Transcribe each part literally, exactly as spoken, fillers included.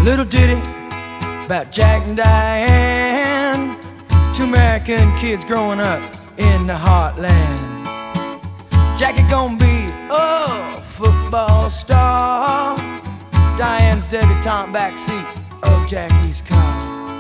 Little ditty about Jack and Diane, two American kids growing up in the heartland. Jackie gonna be a football star, Diane's debutante backseat of Jackie's car.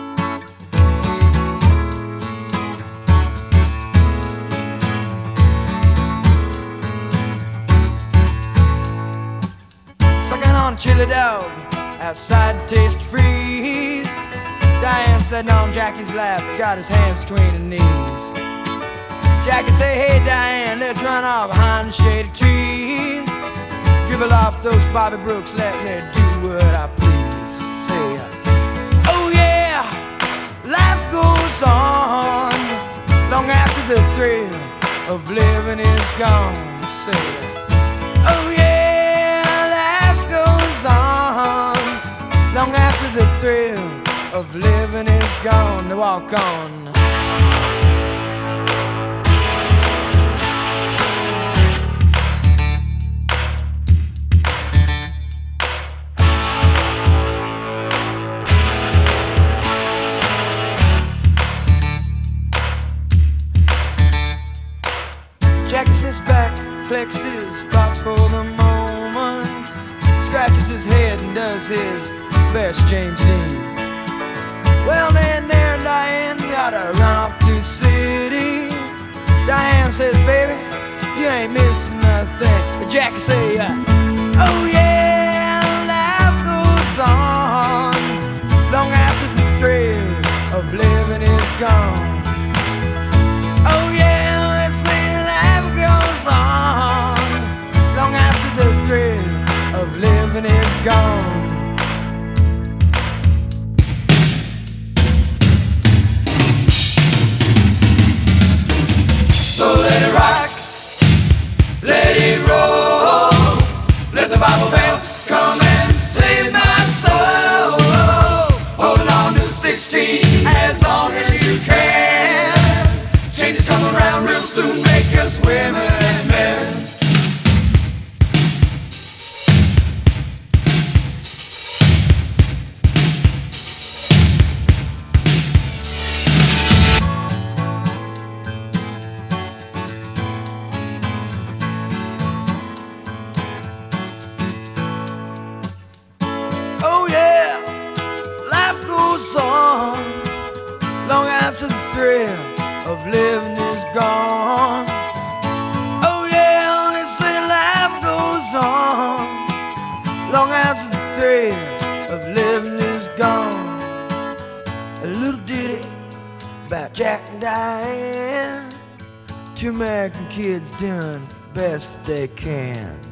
Sucking on chili dog outside the Taste Freeze, Diane sitting on Jackie's lap, got his hands between her knees. Jackie say, hey Diane, let's run off behind the shady trees, dribble off those Bobby Brooks, let me do what I please. Say, oh yeah, life goes on long after the thrill of living is gone. Say, oh yeah, life goes on long after the thrill of living is gone. To walk on. Jackie sits back, collects his thoughts for the moment, scratches his head and does his best James Dean. Well, then there Diane gotta run off to the city. Diane says, baby, you ain't missing nothing. But Jackie say, uh, oh yeah, life goes on long after the thrill of living is gone. Oh yeah, they say life goes on long after the thrill of living is gone. So let it rock, let it roll, let the Bible bell come and save my soul. Holding on to sixteen as long as you can. Changes come around real soon, make us women and men. Oh yeah, life goes on long after the thrill of living is gone. Oh yeah, they say life goes on long after the thrill of living is gone. A little ditty about Jack and Diane, two American kids doing best they can.